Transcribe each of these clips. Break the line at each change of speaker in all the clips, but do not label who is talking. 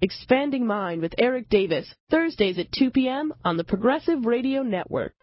Expanding Mind with Eric Davis, Thursdays at 2 p.m. on the Progressive Radio Network.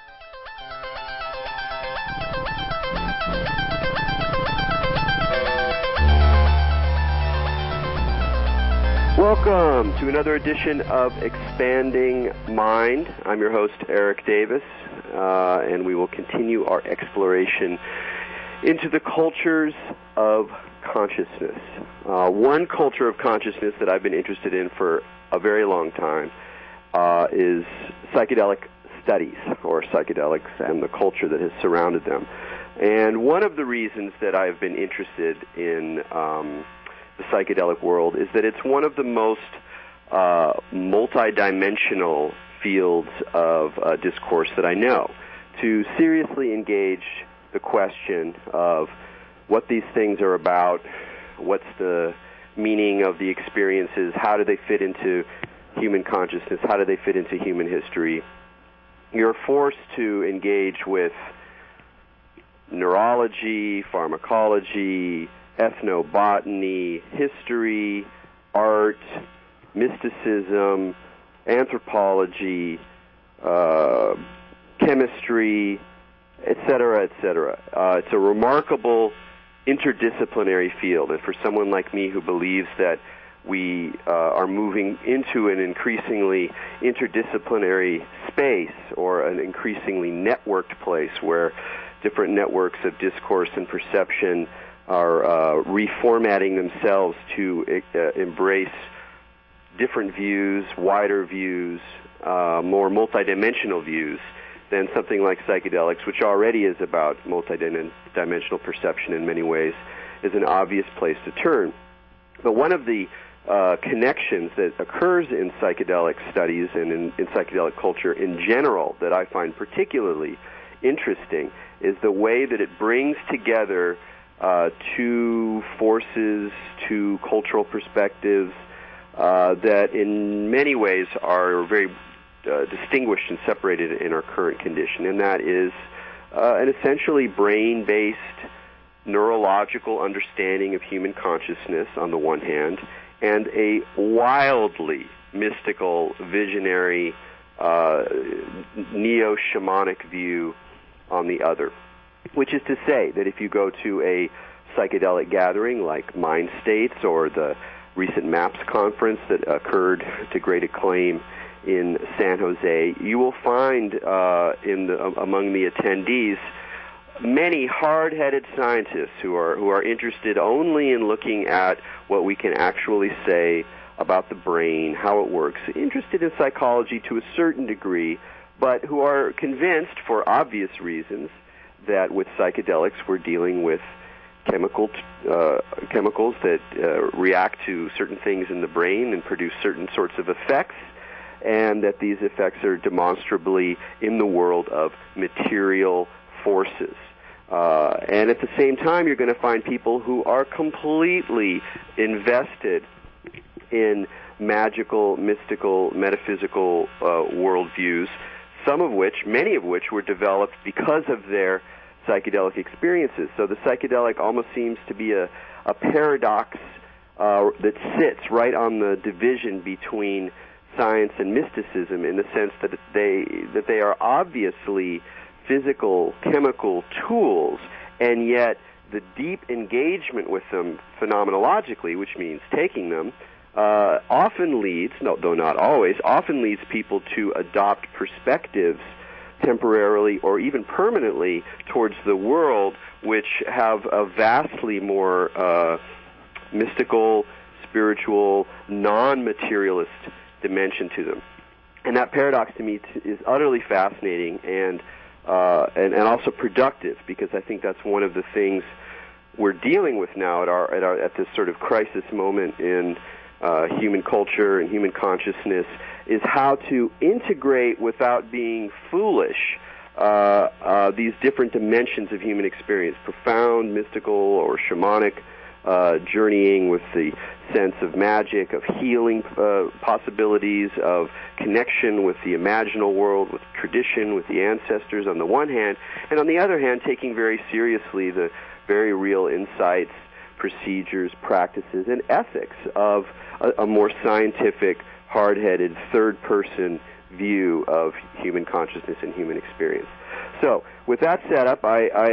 Welcome to another edition of Expanding Mind. I'm your host, Eric Davis, and we will continue our exploration into the cultures of consciousness. One culture of consciousness that I've been interested in for a very long time is psychedelic studies, or psychedelics and the culture that has surrounded them. And one of the reasons that I've been interested in the psychedelic world is that it's one of the most multidimensional fields of discourse that I know. To seriously engage the question of what these things are about, what's the meaning of the experiences, how do they fit into human consciousness, how do they fit into human history, you're forced to engage with neurology, pharmacology, ethnobotany, history, art, mysticism, anthropology, chemistry, etc., etc. It's a remarkable interdisciplinary field, and for someone like me who believes that we are moving into an increasingly interdisciplinary space, or an increasingly networked place where different networks of discourse and perception are reformatting themselves to embrace different views, wider views, more multidimensional views than something like psychedelics, which already is about multidimensional perception in many ways, is an obvious place to turn. But one of the connections that occurs in psychedelic studies and in psychedelic culture in general that I find particularly interesting is the way that it brings together two forces, two cultural perspectives that in many ways are very distinguished and separated in our current condition, and that is an essentially brain-based neurological understanding of human consciousness on the one hand, and a wildly mystical, visionary, neo-shamanic view on the other. Which is to say that if you go to a psychedelic gathering like Mind States or the recent MAPS conference that occurred to great acclaim in San Jose, you will find among the attendees many hard-headed scientists who are interested only in looking at what we can actually say about the brain, how it works, interested in psychology to a certain degree, but who are convinced, for obvious reasons, that with psychedelics we're dealing with chemicals that react to certain things in the brain and produce certain sorts of effects, and that these effects are demonstrably in the world of material forces. And at the same time, you're going to find people who are completely invested in magical, mystical, metaphysical worldviews, many of which were developed because of their psychedelic experiences. So the psychedelic almost seems to be a paradox that sits right on the division between science and mysticism, in the sense that they are obviously physical, chemical tools, and yet the deep engagement with them phenomenologically, which means taking them, often leads, though not always, often leads people to adopt perspectives temporarily or even permanently towards the world which have a vastly more mystical, spiritual, non-materialist dimension to them. And that paradox to me is utterly fascinating and also productive, because I think that's one of the things we're dealing with now at this sort of crisis moment in human culture and human consciousness, is how to integrate without being foolish these different dimensions of human experience, profound, mystical, or shamanic journeying with the sense of magic, of healing possibilities, of connection with the imaginal world, with tradition, with the ancestors on the one hand, and on the other hand, taking very seriously the very real insights, procedures, practices, and ethics of a more scientific, hard-headed, third-person view of human consciousness and human experience. So, with that set up,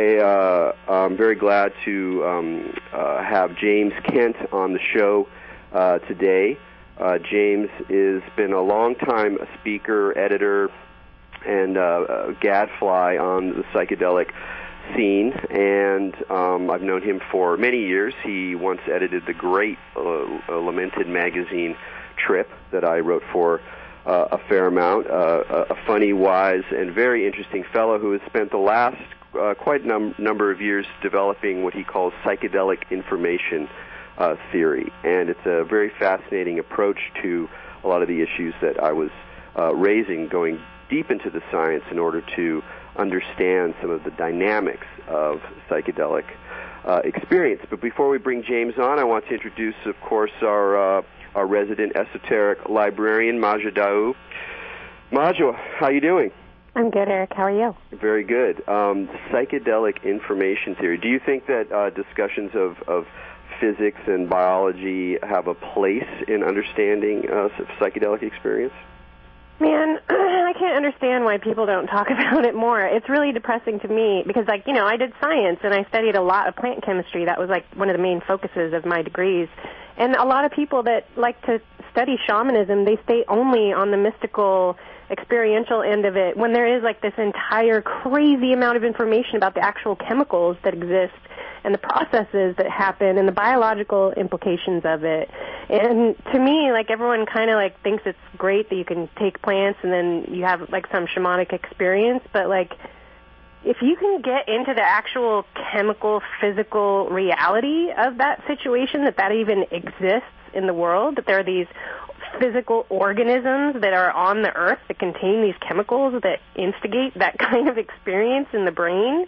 I'm very glad to have James Kent on the show today. James has been a long-time speaker, editor, and gadfly on the psychedelic scene, and I've known him for many years. He once edited the great lamented magazine Trip that I wrote for a fair amount, a funny, wise, and very interesting fellow who has spent the last quite number of years developing what he calls psychedelic information theory. And it's a very fascinating approach to a lot of the issues that I was raising, going deep into the science in order to understand some of the dynamics of psychedelic experience. But before we bring James on, I want to introduce, of course, our resident esoteric librarian, Maja Daou. Maja, how are you doing?
I'm good, Eric. How are you?
Very good. Psychedelic information theory. Do you think that discussions of physics and biology have a place in understanding psychedelic experience?
Man, I can't understand why people don't talk about it more. It's really depressing to me because, I did science and I studied a lot of plant chemistry. That was, one of the main focuses of my degrees. And a lot of people that like to study shamanism, they stay only on the mystical, experiential end of it when there is, this entire crazy amount of information about the actual chemicals that exist and the processes that happen and the biological implications of it. And to me, everyone kind of thinks it's great that you can take plants and then you have some shamanic experience, but if you can get into the actual chemical, physical reality of that situation, that even exists in the world, that there are these physical organisms that are on the earth that contain these chemicals that instigate that kind of experience in the brain,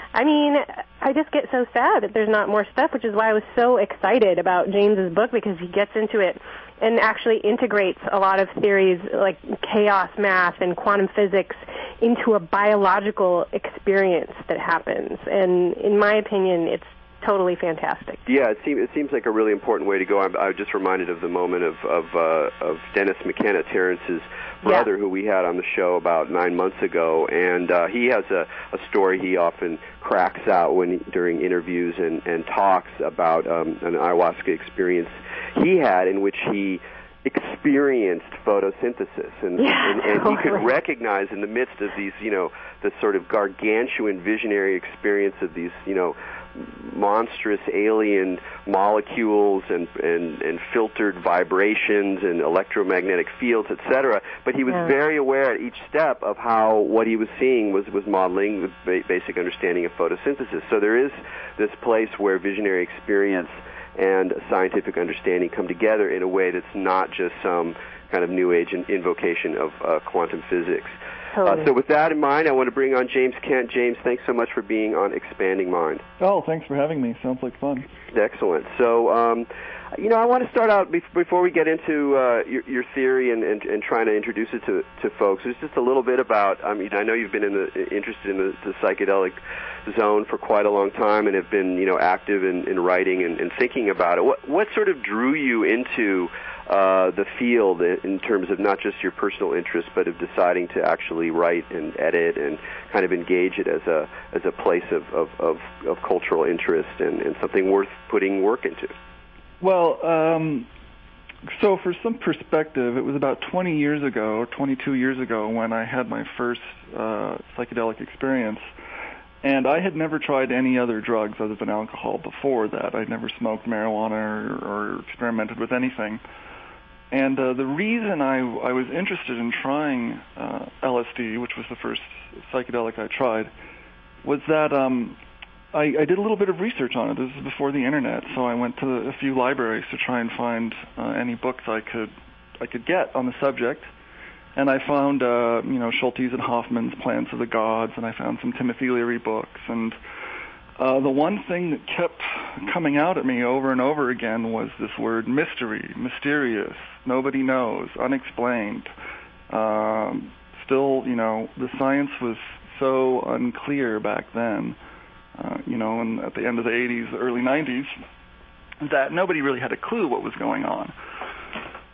I just get so sad that there's not more stuff, which is why I was so excited about James's book, because he gets into it and actually integrates a lot of theories like chaos math and quantum physics into a biological experience that happens. And in my opinion, it's totally fantastic.
Yeah, it seems like a really important way to go. I was just reminded of the moment of Dennis McKenna, Terrence's brother, who we had on the show about 9 months ago, and he has a story he often cracks out during interviews and talks about an ayahuasca experience he had in which he experienced photosynthesis, and he could recognize in the midst of these, the sort of gargantuan visionary experience of these, monstrous alien molecules and filtered vibrations and electromagnetic fields, etc. But he was very aware at each step of how what he was seeing was modeling the basic understanding of photosynthesis. So there is this place where visionary experience and scientific understanding come together in a way that's not just some kind of New Age invocation of quantum physics.
Totally.
So with that in mind, I want to bring on James Kent. James, thanks so much for being on Expanding Mind.
Oh, thanks for having me. Sounds like fun.
Excellent. So, I want to start out, before we get into your theory and trying to introduce it to folks, there's just a little bit about, I know you've been interested in the psychedelic zone for quite a long time and have been, active in writing and thinking about it. What sort of drew you into the field in terms of not just your personal interest, but of deciding to actually write and edit and kind of engage it as a place of cultural interest and something worth putting work into?
Well, so for some perspective, it was about 20 years ago, 22 years ago, when I had my first psychedelic experience. And I had never tried any other drugs other than alcohol before that. I'd never smoked marijuana or experimented with anything. And the reason I was interested in trying LSD, which was the first psychedelic I tried, was that I did a little bit of research on it. This is before the internet, so I went to a few libraries to try and find any books I could get on the subject. And I found, Schultes and Hoffman's Plants of the Gods, and I found some Timothy Leary books. And the one thing that kept coming out at me over and over again was this word mystery, mysterious, nobody knows, unexplained. Still, the science was so unclear back then, and at the end of the 80s, early 90s, that nobody really had a clue what was going on.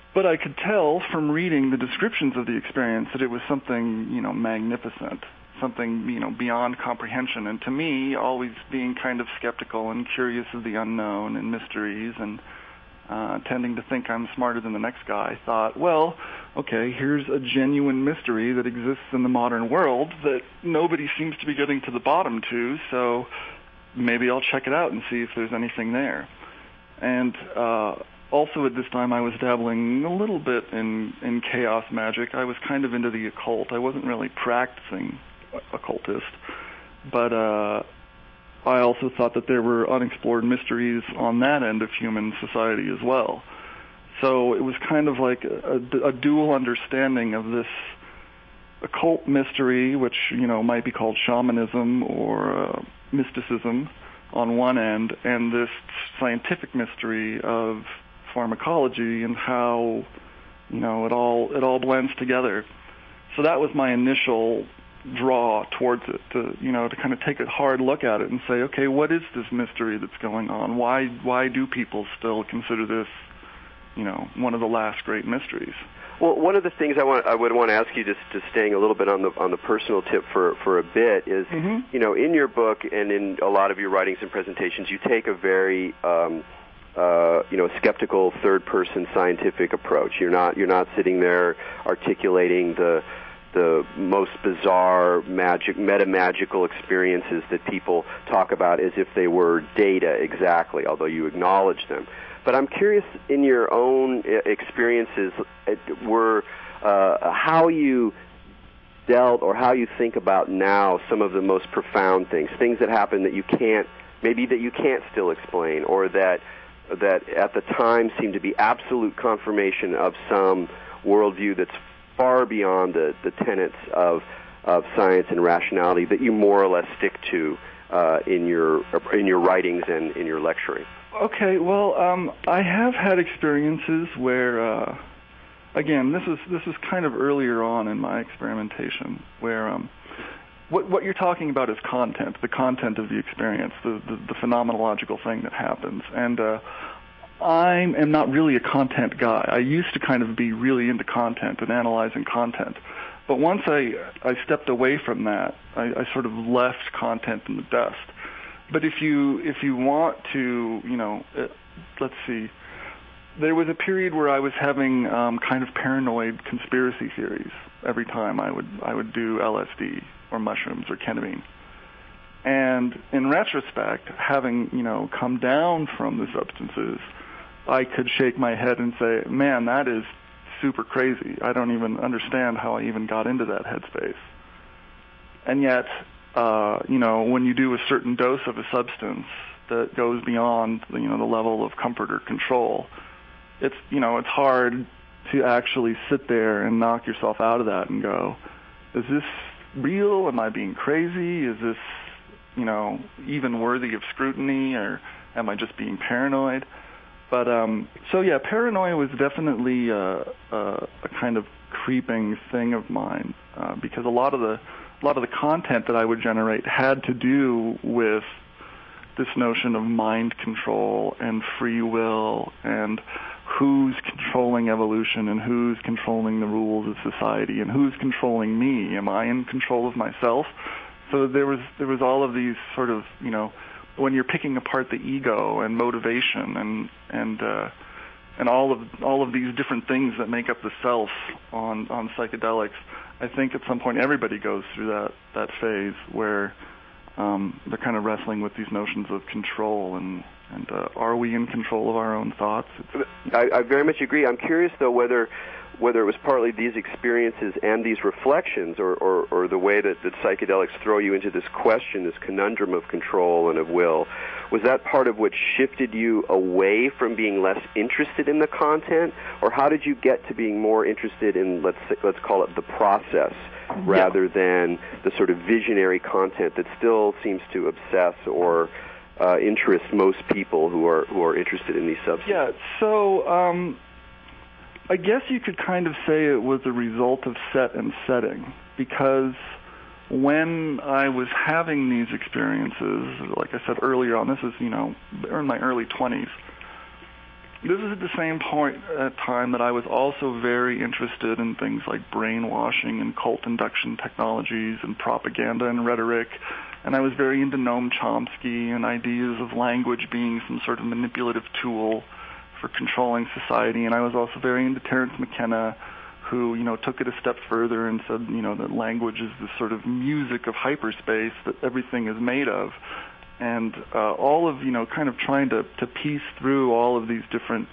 But I could tell from reading the descriptions of the experience that it was something, magnificent, something, beyond comprehension. And to me, always being kind of skeptical and curious of the unknown and mysteries and tending to think I'm smarter than the next guy, I thought, well, okay, here's a genuine mystery that exists in the modern world that nobody seems to be getting to the bottom to, so maybe I'll check it out and see if there's anything there. And also at this time I was dabbling a little bit in chaos magic. I was kind of into the occult. I wasn't really practicing occultist, but I also thought that there were unexplored mysteries on that end of human society as well. So it was kind of like a dual understanding of this occult mystery, which, might be called shamanism or mysticism on one end, and this scientific mystery of pharmacology and how, it all blends together. So that was my initial draw towards it, to kind of take a hard look at it and say, okay, what is this mystery that's going on? Why do people still consider this, one of the last great mysteries?
Well, one of the things I would want to ask you, just staying a little bit on the personal tip for a bit, is in your book and in a lot of your writings and presentations, you take a very skeptical third-person scientific approach. You're not sitting there articulating the most bizarre meta-magical experiences that people talk about as if they were data exactly, although you acknowledge them. But I'm curious, in your own experiences, how you dealt or how you think about now some of the most profound things that happen that you can't still explain, or that at the time seemed to be absolute confirmation of some worldview that's far beyond the tenets of science and rationality that you more or less stick to in your writings and in your lecturing.
Okay, well, I have had experiences where, again, this is kind of earlier on in my experimentation, where what you're talking about is the content of the experience, the phenomenological thing that happens, and I am not really a content guy. I used to kind of be really into content and analyzing content. But once I stepped away from that, I sort of left content in the dust. But if you want to, let's see, there was a period where I was having kind of paranoid conspiracy theories every time I would do LSD or mushrooms or ketamine. And in retrospect, having, come down from the substances, I could shake my head and say, man, that is super crazy. I don't even understand how I even got into that headspace. And yet, when you do a certain dose of a substance that goes beyond, the level of comfort or control, it's hard to actually sit there and knock yourself out of that and go, is this real? Am I being crazy? Is this, even worthy of scrutiny, or am I just being paranoid? But paranoia was definitely a kind of creeping thing of mine, because a lot of the content that I would generate had to do with this notion of mind control and free will and who's controlling evolution and who's controlling the rules of society and who's controlling me. Am I in control of myself? So there was all of these sort of, when you're picking apart the ego and motivation and all of these different things that make up the self on psychedelics, I think at some point everybody goes through that phase where they're kind of wrestling with these notions of control and are we in control of our own thoughts?
I very much agree. I'm curious though whether it was partly these experiences and these reflections, or the way that psychedelics throw you into this question, this conundrum of control and of will, was that part of what shifted you away from being less interested in the content, or how did you get to being more interested in, let's call it the process, rather than the sort of visionary content that still seems to obsess or interest most people who are interested in these substances?
Yeah, so I guess you could kind of say it was a result of set and setting, because when I was having these experiences, like I said earlier on, this is, in my early 20s, this is at the same time that I was also very interested in things like brainwashing and cult induction technologies and propaganda and rhetoric. And I was very into Noam Chomsky and ideas of language being some sort of manipulative tool for controlling society. And I was also very into Terence McKenna, who, took it a step further and said, that language is this sort of music of hyperspace that everything is made of. And all of, kind of trying to piece through all of these different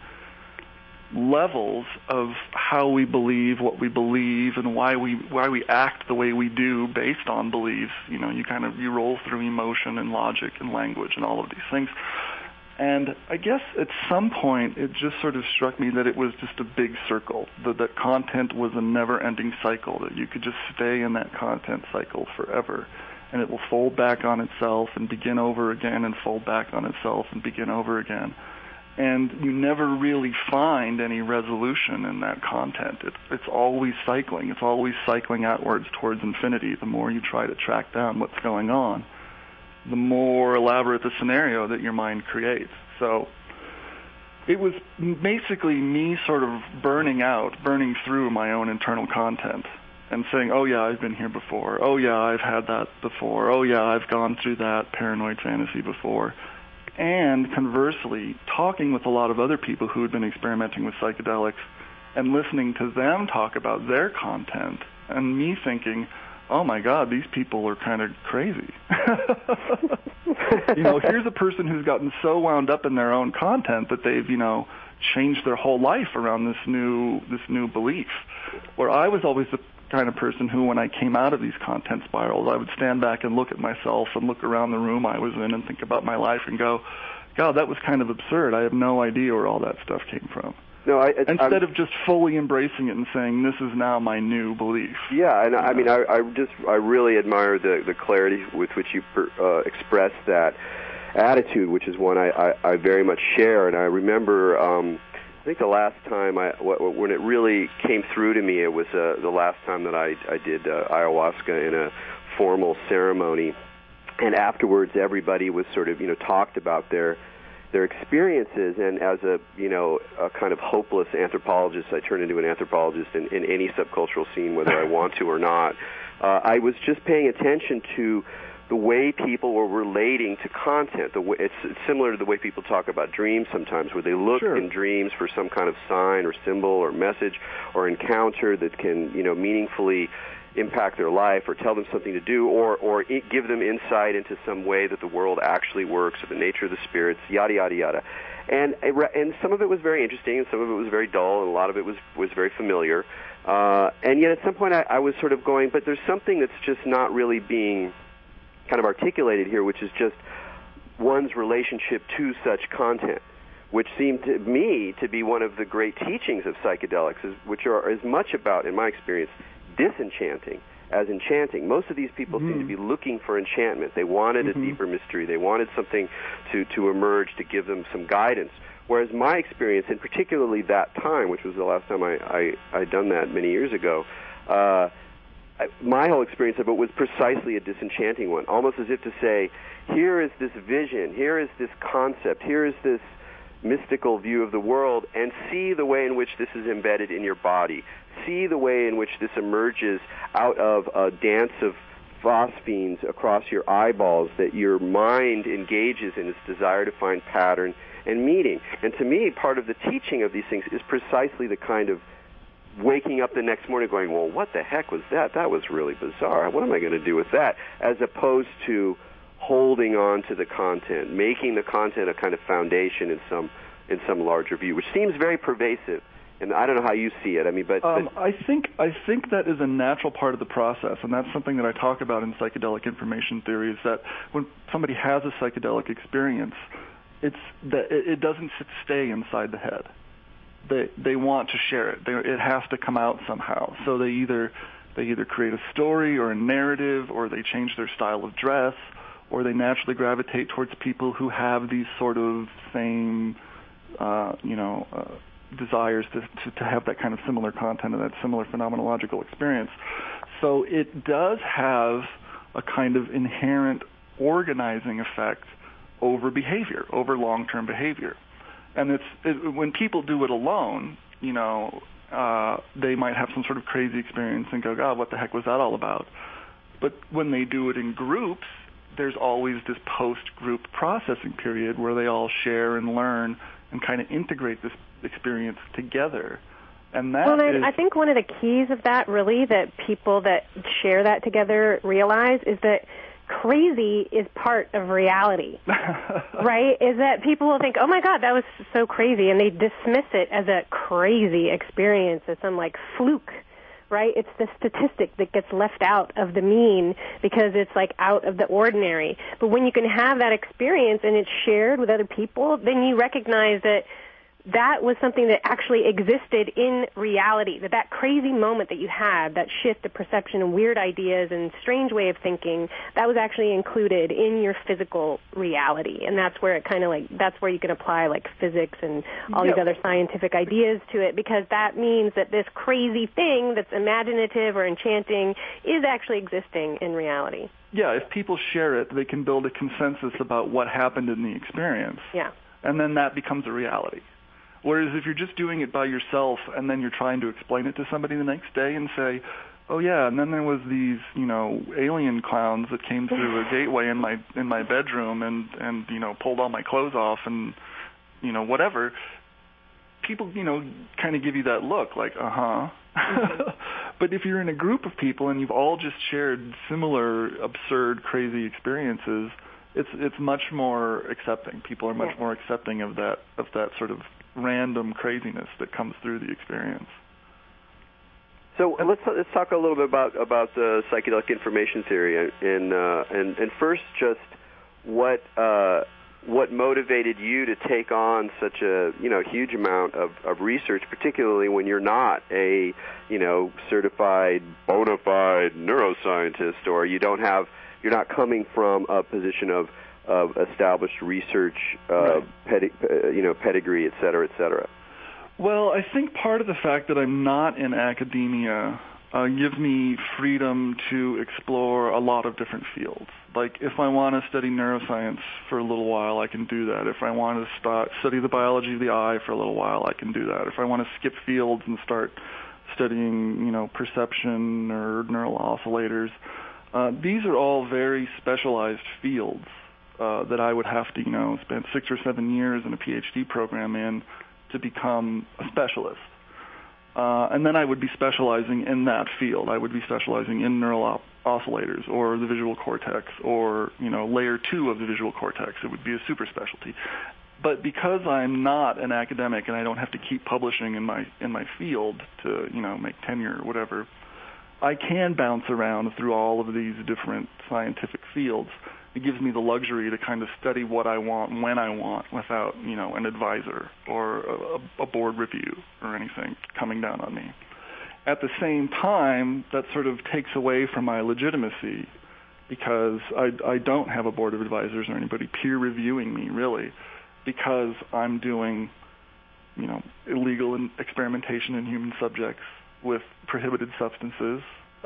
levels of how we believe what we believe and why we act the way we do based on beliefs. You roll through emotion and logic and language and all of these things. And I guess at some point it just sort of struck me that it was just a big circle, that content was a never-ending cycle, that you could just stay in that content cycle forever. And it will fold back on itself and begin over again and fold back on itself and begin over again. And you never really find any resolution in that content. It's always cycling. It's always cycling outwards towards infinity. The more you try to track down what's going on, the more elaborate the scenario that your mind creates. So it was basically me sort of burning through my own internal content and saying, oh yeah, I've been here before. Oh yeah, I've had that before. Oh yeah, I've gone through that paranoid fantasy before. And conversely, talking with a lot of other people who had been experimenting with psychedelics and listening to them talk about their content, and me thinking, oh my God, these people are kind of crazy. Here's a person who's gotten so wound up in their own content that they've, changed their whole life around this new belief. Where I was always the kind of person who, when I came out of these content spirals, I would stand back and look at myself and look around the room I was in and think about my life and go, God, that was kind of absurd. I have no idea where all that stuff came from.
No,
instead of just fully embracing it and saying, this is now my new belief.
Yeah, and I really admire the clarity with which you express that attitude, which is one I very much share. And I remember, I think the last time when it really came through to me, it was the last time that I did ayahuasca in a formal ceremony, and afterwards everybody was sort of talked about their experiences, and as a kind of hopeless anthropologist, I turn into an anthropologist in any subcultural scene, whether I want to or not. I was just paying attention to the way people were relating to content. It's similar to the way people talk about dreams sometimes, where they look in dreams for some kind of sign or symbol or message or encounter that can meaningfully impact their life or tell them something to do or give them insight into some way that the world actually works or the nature of the spirits, yada, yada, yada. And some of it was very interesting and some of it was very dull and a lot of it was very familiar. And yet at some point I was sort of going, but there's something that's just not really being kind of articulated here, which is just one's relationship to such content, which seemed to me to be one of the great teachings of psychedelics, which are as much about, in my experience, disenchanting as enchanting. Most of these people seem to be looking for enchantment. They wanted a deeper mystery. They wanted something to emerge to give them some guidance. Whereas my experience, and particularly that time, which was the last time I'd done that many years ago, my whole experience of it was precisely a disenchanting one, almost as if to say, here is this vision, here is this concept, here is this mystical view of the world, and see the way in which this is embedded in your body. See the way in which this emerges out of a dance of phosphenes across your eyeballs that your mind engages in its desire to find pattern and meaning. And to me, part of the teaching of these things is precisely the kind of waking up the next morning going, well, what the heck was that? That was really bizarre. What am I going to do with that? As opposed to holding on to the content, making the content a kind of foundation in some larger view, which seems very pervasive. And I don't know how you see it. I mean, but
I think that is a natural part of the process, and that's something that I talk about in psychedelic information theory. Is that when somebody has a psychedelic experience, it doesn't stay inside the head. They want to share it. It has to come out somehow. So they either create a story or a narrative, or they change their style of dress, or they naturally gravitate towards people who have these sort of same, desires to have that kind of similar content and that similar phenomenological experience. So it does have a kind of inherent organizing effect over behavior, over long-term behavior. And when people do it alone, they might have some sort of crazy experience and go, God, what the heck was that all about? But when they do it in groups, there's always this post-group processing period where they all share and learn and kind of integrate this experience together. And that
I think one of the keys of that, really, that people that share that together realize is that crazy is part of reality, right? Is that people will think, oh my God, that was so crazy, and they dismiss it as a crazy experience, as some like fluke, right? It's the statistic that gets left out of the mean because it's like out of the ordinary. But when you can have that experience and it's shared with other people, then you recognize that that was something that actually existed in reality, that crazy moment that you had, that shift of perception and weird ideas and strange way of thinking, that was actually included in your physical reality. And that's where it kind of like, that's where you can apply like physics and all these other scientific ideas to it, because that means that this crazy thing that's imaginative or enchanting is actually existing in reality.
Yeah, if people share it, they can build a consensus about what happened in the experience.
Yeah.
And then that becomes a reality. Whereas if you're just doing it by yourself and then you're trying to explain it to somebody the next day and say, oh yeah, and then there was these, alien clowns that came through a gateway in my bedroom and pulled all my clothes off and, whatever, people, kind of give you that look like, uh-huh. But if you're in a group of people and you've all just shared similar absurd, crazy experiences, it's much more accepting. People are much more accepting of that sort of random craziness that comes through the experience.
So let's talk a little bit about the psychedelic information theory, and first just what motivated you to take on such a huge amount of research, particularly when you're not a certified bona fide neuroscientist, or you're not coming from a position of established research, pedigree, et cetera, et cetera.
Well, I think part of the fact that I'm not in academia gives me freedom to explore a lot of different fields. Like, if I want to study neuroscience for a little while, I can do that. If I want to study the biology of the eye for a little while, I can do that. If I want to skip fields and start studying, perception or neural oscillators, these are all very specialized fields that I would have to, spend 6 or 7 years in a PhD program in to become a specialist. And then I would be specializing in that field. I would be specializing in neural oscillators or the visual cortex or, layer 2 of the visual cortex. It would be a super specialty. But because I'm not an academic and I don't have to keep publishing in my field to, make tenure or whatever, I can bounce around through all of these different scientific fields. It gives me the luxury to kind of study what I want when I want without, an advisor or a board review or anything coming down on me. At the same time, that sort of takes away from my legitimacy because I don't have a board of advisors or anybody peer reviewing me, really, because I'm doing, illegal experimentation in human subjects with prohibited substances.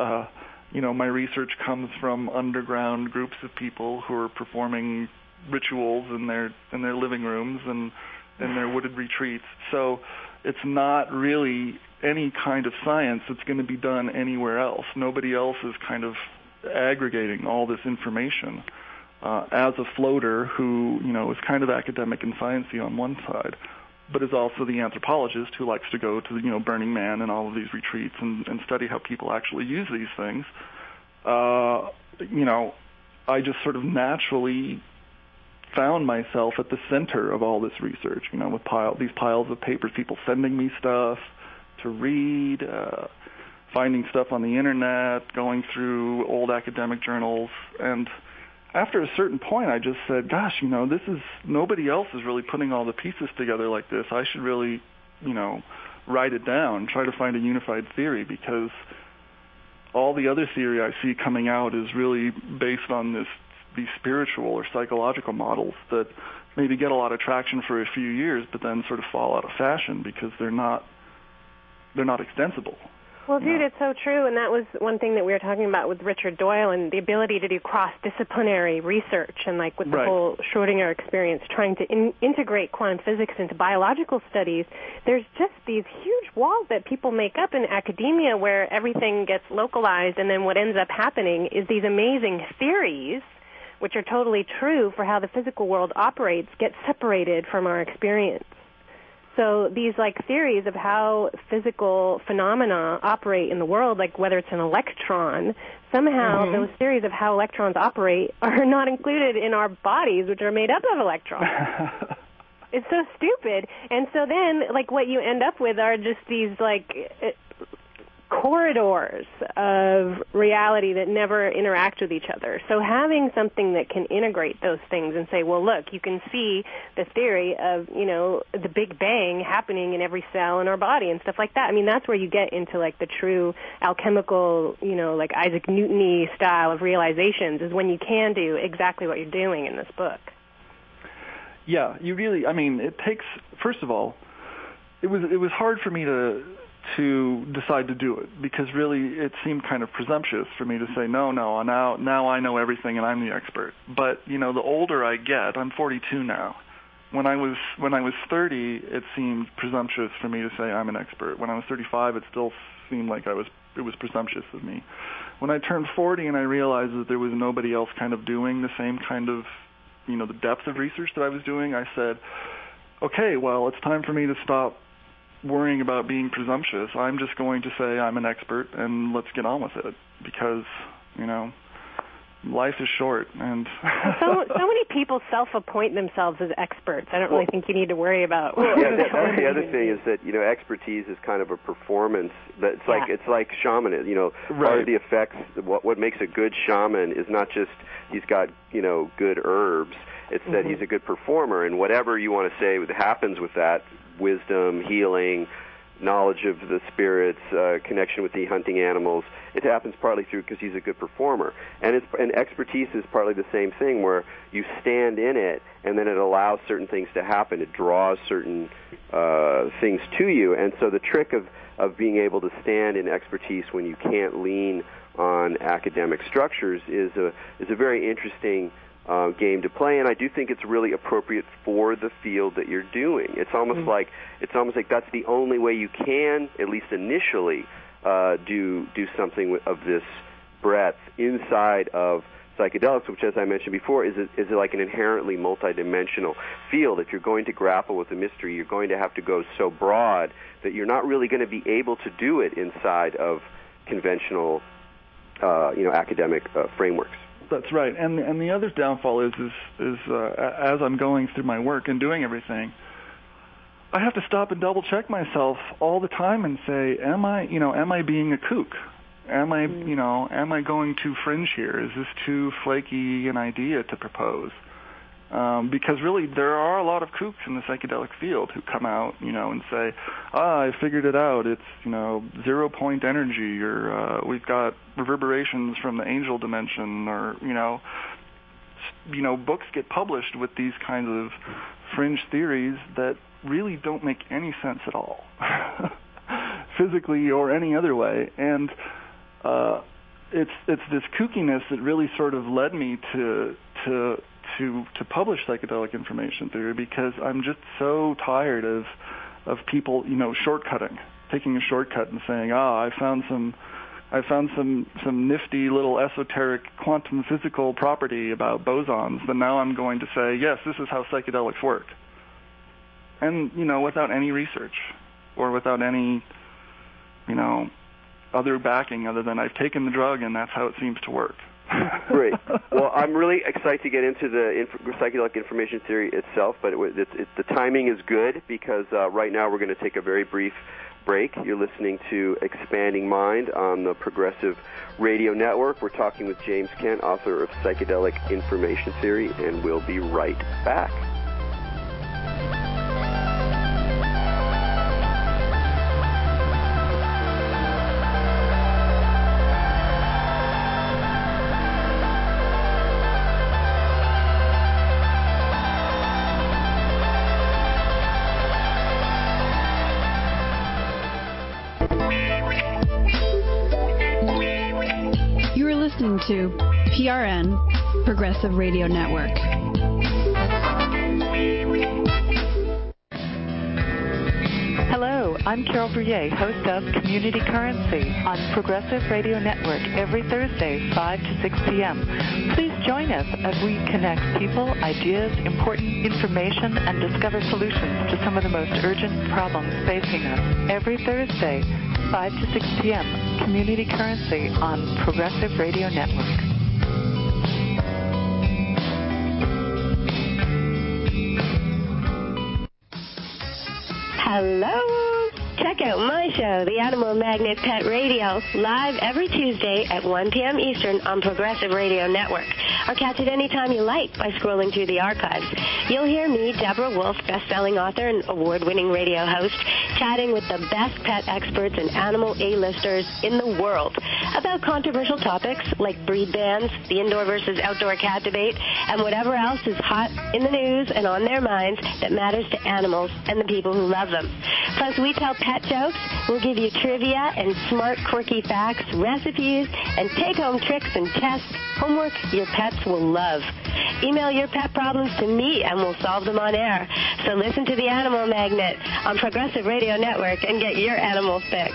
My research comes from underground groups of people who are performing rituals in their living rooms and in their wooded retreats. So it's not really any kind of science that's going to be done anywhere else. Nobody else is kind of aggregating all this information as a floater who, is kind of academic and sciencey on one side, but is also the anthropologist who likes to go to, Burning Man and all of these retreats and study how people actually use these things. I just sort of naturally found myself at the center of all this research, with these piles of papers, people sending me stuff to read, finding stuff on the internet, going through old academic journals. And after a certain point, I just said, gosh, nobody else is really putting all the pieces together like this. I should really, write it down, try to find a unified theory, because all the other theory I see coming out is really based on these spiritual or psychological models that maybe get a lot of traction for a few years, but then sort of fall out of fashion because they're not extensible.
Well, dude, it's so true, and that was one thing that we were talking about with Richard Doyle and the ability to do cross-disciplinary research, and like with the whole Schrodinger experience, trying to integrate quantum physics into biological studies. There's just these huge walls that people make up in academia where everything gets localized, and then what ends up happening is these amazing theories, which are totally true for how the physical world operates, get separated from our experience. So these like theories of how physical phenomena operate in the world, like whether it's an electron, somehow those theories of how electrons operate are not included in our bodies, which are made up of electrons. It's so stupid. And so then, like, what you end up with are just these like corridors of reality that never interact with each other. So having something that can integrate those things and say, well, look, you can see the theory of, you know, the Big Bang happening in every cell in our body and stuff like that. I mean, that's where you get into, like, the true alchemical, you know, like Isaac Newton-y style of realizations, is when you can do exactly what you're doing in this book.
Yeah, you really, I mean, it takes, first of all, it was hard for me to decide to do it, because really it seemed kind of presumptuous for me to say, no, now I know everything and I'm the expert. But, you know, the older I get, I'm 42 now. When I was 30, it seemed presumptuous for me to say I'm an expert. When I was 35, it still seemed like it was presumptuous of me. When I turned 40 and I realized that there was nobody else kind of doing the same kind of, you know, the depth of research that I was doing, I said, okay, well, it's time for me to stop worrying about being presumptuous. I'm just going to say I'm an expert and let's get on with it, because, you know, life is short. And
so many people self-appoint themselves as experts. I don't really think you need to worry about.
Yeah, that's the other thing, is that, you know, expertise is kind of a performance. But it's like shamanism. You know, part of the effects, what makes a good shaman is not just he's got, you know, good herbs. It's that he's a good performer, and whatever you want to say happens with that, wisdom, healing, knowledge of the spirits, connection with the hunting animals, it happens partly through because he's a good performer. And expertise is partly the same thing, where you stand in it, and then it allows certain things to happen. It draws certain things to you. And so the trick of being able to stand in expertise when you can't lean on academic structures is a very interesting game to play, and I do think it's really appropriate for the field that you're doing. It's almost like that's the only way you can, at least initially, do something of this breadth inside of psychedelics, which, as I mentioned before, is like an inherently multidimensional field. If you're going to grapple with the mystery, you're going to have to go so broad that you're not really going to be able to do it inside of conventional, academic frameworks.
That's right, and the other downfall is as I'm going through my work and doing everything, I have to stop and double check myself all the time and say, am I being a kook? Am I going too fringe here? Is this too flaky an idea to propose? Because really, there are a lot of kooks in the psychedelic field who come out, and say, I figured it out. It's, 0-point energy, or we've got reverberations from the angel dimension, or, books get published with these kinds of fringe theories that really don't make any sense at all, physically or any other way. And it's this kookiness that really sort of led me to publish psychedelic information theory, because I'm just so tired of people, shortcutting, taking a shortcut and saying, I found some nifty little esoteric quantum physical property about bosons, then now I'm going to say, yes, this is how psychedelics work. And, without any research or without any, other backing other than I've taken the drug and that's how it seems to work.
Great. Well, I'm really excited to get into the psychedelic information theory itself, but the timing is good, because right now we're going to take a very brief break. You're listening to Expanding Mind on the Progressive Radio Network. We're talking with James Kent, author of Psychedelic Information Theory, and we'll be right back.
listening to PRN, Progressive Radio Network.
Hello, I'm Carol Brouillet, host of Community Currency on Progressive Radio Network every Thursday, 5 to 6 p.m. Please join us as we connect people, ideas, important information, and discover solutions to some of the most urgent problems facing us. Every Thursday, 5 to 6 p.m., Community Currency on Progressive Radio Network.
Hello! Check out my show, The Animal Magnet Pet Radio, live every Tuesday at 1 p.m. Eastern on Progressive Radio Network. Or catch it anytime you like by scrolling through the archives. You'll hear me, Deborah Wolf, best-selling author and award-winning radio host, chatting with the best pet experts and animal A-listers in the world about controversial topics like breed bans, the indoor versus outdoor cat debate, and whatever else is hot in the news and on their minds that matters to animals and the people who love them. Plus, we tell pet jokes, we'll give you trivia and smart, quirky facts, recipes, and take-home tricks and tests, homework your pets will love. Email your pet problems to me and we'll solve them on air. So listen to The Animal Magnet on Progressive Radio Network and get your animal fix.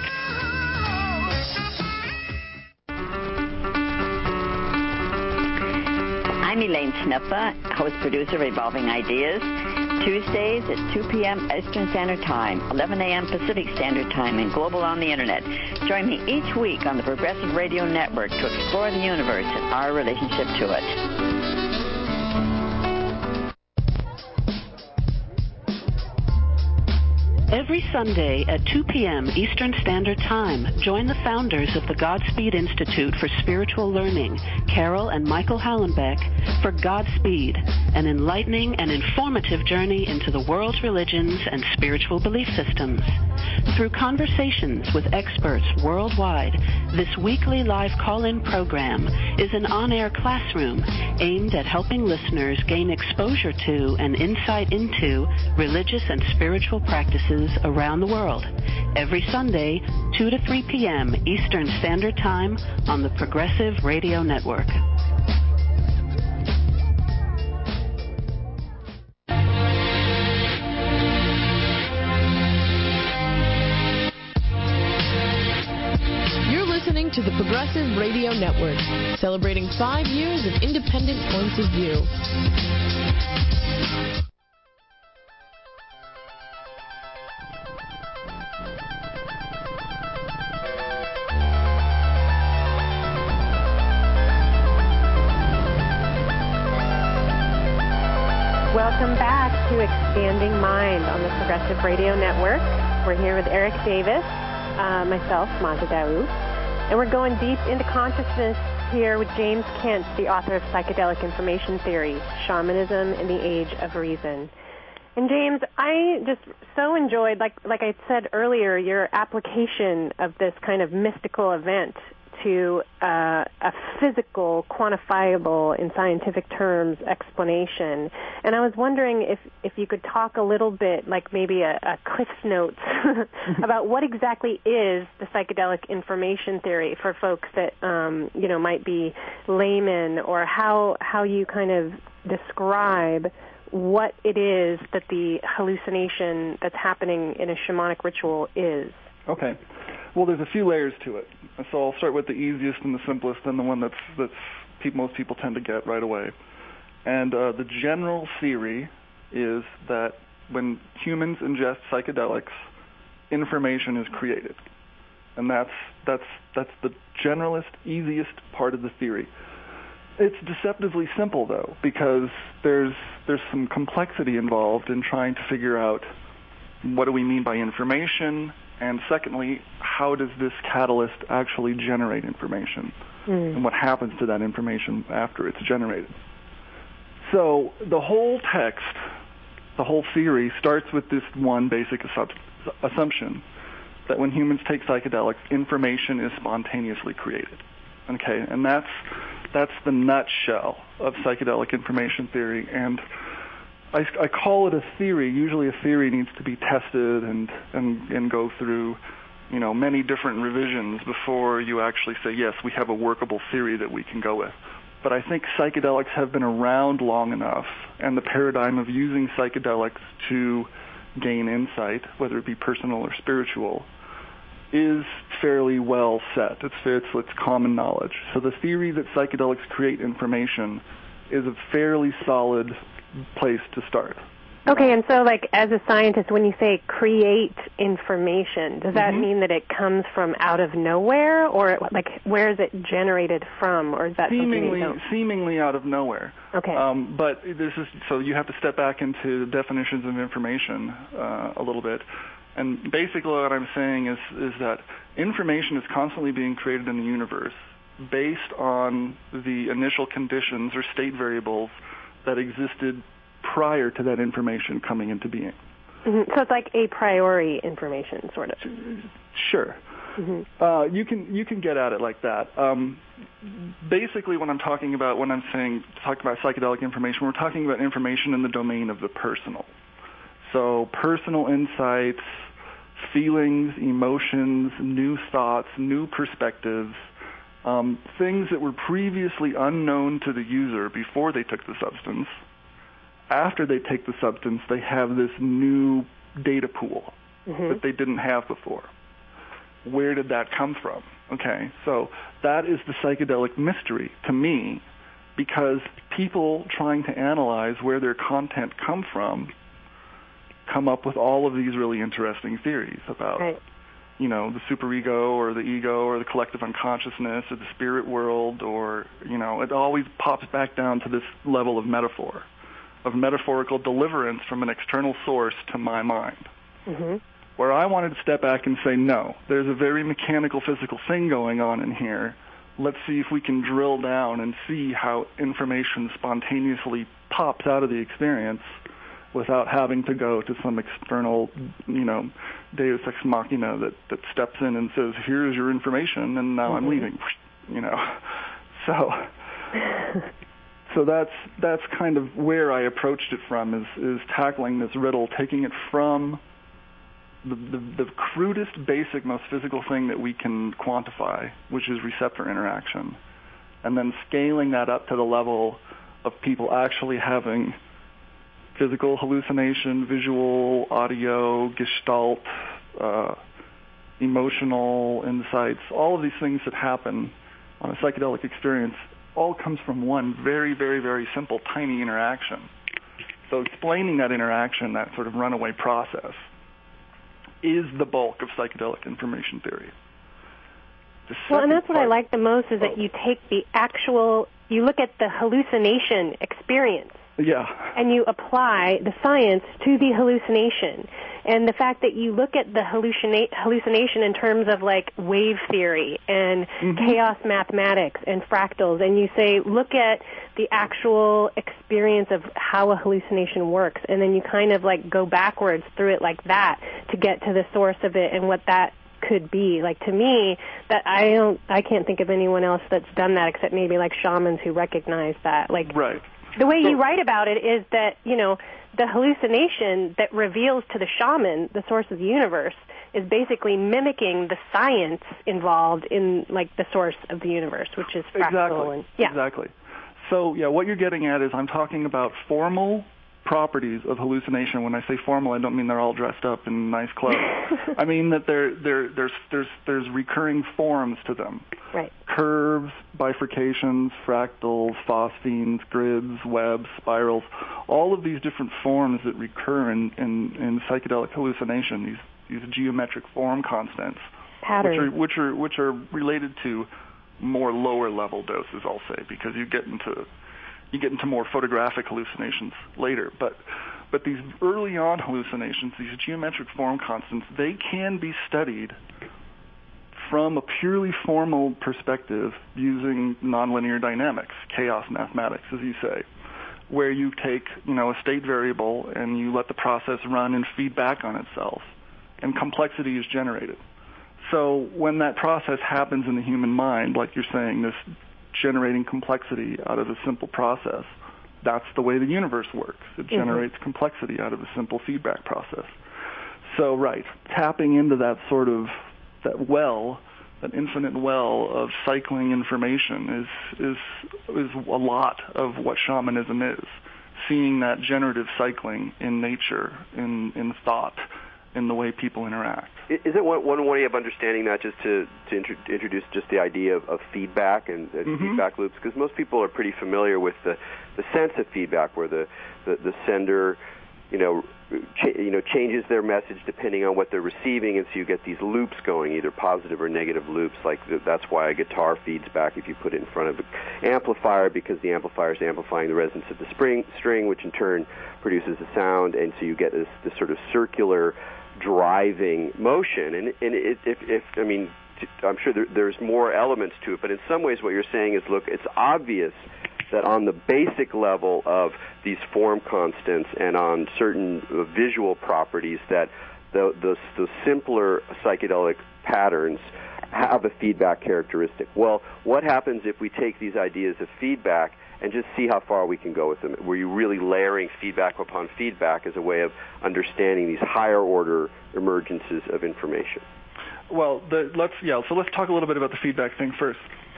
I'm Elaine Snuffa, host-producer of Evolving Ideas. Tuesdays at 2 p.m. Eastern Standard Time, 11 a.m. Pacific Standard Time, and global on the Internet. Join me each week on the Progressive Radio Network to explore the universe and our relationship to it.
Every Sunday at 2 p.m. Eastern Standard Time, join the founders of the Godspeed Institute for Spiritual Learning, Carol and Michael Hallenbeck, for Godspeed, an enlightening and informative journey into the world's religions and spiritual belief systems. Through conversations with experts worldwide, this weekly live call-in program is an on-air classroom aimed at helping listeners gain exposure to and insight into religious and spiritual practices around the world. Every Sunday, 2 to 3 p.m. Eastern Standard Time on the Progressive Radio Network. You're listening to the Progressive Radio Network, celebrating 5 years of independent points of view.
Welcome back to Expanding Mind on the Progressive Radio Network. We're here with Eric Davis, myself, Maja Daoud, and we're going deep into consciousness here with James Kent, the author of Psychedelic Information Theory, Shamanism in the Age of Reason. And James, I just so enjoyed, like I said earlier, your application of this kind of mystical event to a physical, quantifiable, in scientific terms, explanation. And I was wondering if you could talk a little bit, like maybe a Cliff's Notes, about what exactly is the psychedelic information theory for folks that, might be laymen, or how you kind of describe what it is that the hallucination that's happening in a shamanic ritual is.
Okay. Well, there's a few layers to it. So I'll start with the easiest and the simplest, and the one that's most people tend to get right away. And the general theory is that when humans ingest psychedelics, information is created, and that's the generalist, easiest part of the theory. It's deceptively simple, though, because there's some complexity involved in trying to figure out what do we mean by information. And secondly, how does this catalyst actually generate information? And what happens to that information after it's generated? So the whole text, the whole theory, starts with this one basic assumption that when humans take psychedelics, information is spontaneously created. Okay, and that's the nutshell of psychedelic information theory. And I call it a theory. Usually a theory needs to be tested and go through, many different revisions before you actually say, yes, we have a workable theory that we can go with. But I think psychedelics have been around long enough, and the paradigm of using psychedelics to gain insight, whether it be personal or spiritual, is fairly well set. It's common knowledge. So the theory that psychedelics create information is a fairly solid place to start.
Okay, and so, as a scientist, when you say create information, does that mean that it comes from out of nowhere, or, where is it generated from, or is that
seemingly out of nowhere?
Okay.
But so you have to step back into definitions of information a little bit. And basically what I'm saying is that information is constantly being created in the universe based on the initial conditions or state variables that existed prior to that information coming into being.
Mm-hmm. So it's like a priori information, sort of.
Sure. Mm-hmm. You can get at it like that. Basically, what I'm talking about when I'm talking about psychedelic information, we're talking about information in the domain of the personal. So personal insights, feelings, emotions, new thoughts, new perspectives, things that were previously unknown to the user before they took the substance. After they take the substance, they have this new data pool that they didn't have before. Where did that come from? Okay, so that is the psychedelic mystery to me, because people trying to analyze where their content come up with all of these really interesting theories about, the superego or the ego or the collective unconsciousness or the spirit world, or, it always pops back down to this level of metaphor, of metaphorical deliverance from an external source to my mind. Mm-hmm. Where I wanted to step back and say, no, there's a very mechanical, physical thing going on in here. Let's see if we can drill down and see how information spontaneously pops out of the experience without having to go to some external, deus ex machina that steps in and says, here's your information, and now I'm leaving, So that's kind of where I approached it from, is tackling this riddle, taking it from the crudest, basic, most physical thing that we can quantify, which is receptor interaction, and then scaling that up to the level of people actually having physical hallucination, visual, audio, gestalt, emotional insights, all of these things that happen on a psychedelic experience all comes from one very, very, very simple, tiny interaction. So explaining that interaction, that sort of runaway process, is the bulk of psychedelic information theory.
Well, and that's what I like the most, is that you take you look at the hallucination experience.
Yeah.
And you apply the science to the hallucination. And the fact that you look at the hallucination in terms of wave theory and chaos mathematics and fractals, and you say, look at the actual experience of how a hallucination works, and then you kind of go backwards through it like that to get to the source of it and what that could be. To me, that I can't think of anyone else that's done that except maybe shamans who recognize that.
Right.
The way you write about it is that, the hallucination that reveals to the shaman the source of the universe is basically mimicking the science involved in, the source of the universe, which is fractal.
Exactly. So, what you're getting at is I'm talking about formal properties of hallucination. When I say formal, I don't mean they're all dressed up in nice clothes. I mean that there's recurring forms to them.
Right.
Curves, bifurcations, fractals, phosphenes, grids, webs, spirals, all of these different forms that recur in psychedelic hallucination, these geometric form constants,
patterns,
which are related to more lower level doses, I'll say, because you get into more photographic hallucinations later. But these early on hallucinations, these geometric form constants, they can be studied from a purely formal perspective using nonlinear dynamics, chaos mathematics, as you say, where you take, a state variable and you let the process run and feed back on itself, and complexity is generated. So when that process happens in the human mind, like you're saying, this generating complexity out of a simple process, that's the way the universe works. It generates complexity out of a simple feedback process. So, tapping into that sort of that infinite well of cycling information is a lot of what shamanism is. Seeing that generative cycling in nature, in thought, in the way people interact.
Is it one way of understanding that, just to introduce just the idea of feedback and feedback loops? Because most people are pretty familiar with the sense of feedback, where the sender, changes their message depending on what they're receiving, and so you get these loops going, either positive or negative loops. Like that's why a guitar feeds back if you put it in front of the amplifier, because the amplifier is amplifying the resonance of the string, which in turn produces a sound, and so you get this sort of circular driving motion. And I'm sure there's more elements to it, but in some ways what you're saying is, look, it's obvious that on the basic level of these form constants and on certain visual properties, that the simpler psychedelic patterns have a feedback characteristic. Well, what happens if we take these ideas of feedback and just see how far we can go with them? Were you really layering feedback upon feedback as a way of understanding these higher order emergences of information?
Well, let's talk a little bit about the feedback thing first.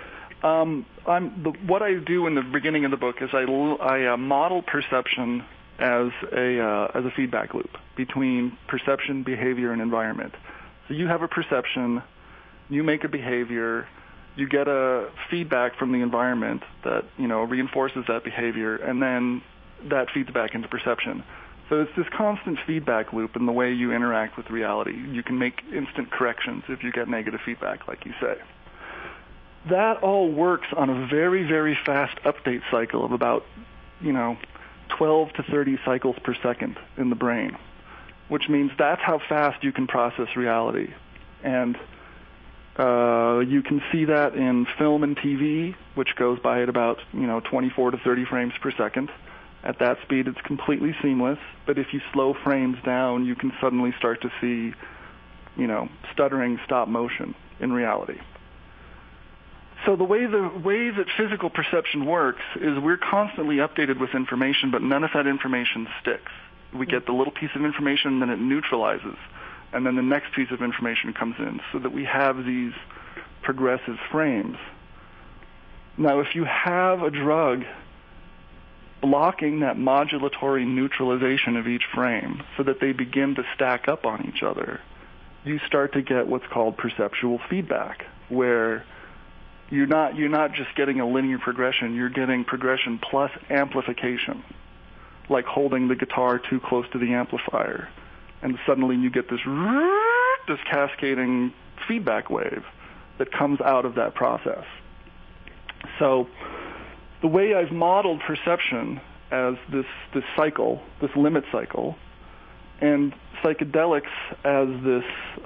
What I do in the beginning of the book is I model perception as a feedback loop between perception, behavior, and environment. So you have a perception, you make a behavior, you get a feedback from the environment that reinforces that behavior, and then that feeds back into perception. So it's this constant feedback loop in the way you interact with reality. You can make instant corrections if you get negative feedback, like you say. That all works on a very, very fast update cycle of about 12 to 30 cycles per second in the brain, which means that's how fast you can process reality. And you can see that in film and TV, which goes by at about 24 to 30 frames per second. At that speed, it's completely seamless. But if you slow frames down, you can suddenly start to see, stuttering stop motion in reality. So the way that physical perception works is we're constantly updated with information, but none of that information sticks. We get the little piece of information, and then it neutralizes, and then the next piece of information comes in, so that we have these progressive frames. Now, if you have a drug blocking that modulatory neutralization of each frame so that they begin to stack up on each other, you start to get what's called perceptual feedback, where you're not just getting a linear progression, you're getting progression plus amplification, like holding the guitar too close to the amplifier. And suddenly you get this cascading feedback wave that comes out of that process. So the way I've modeled perception as this cycle, this limit cycle, and psychedelics as this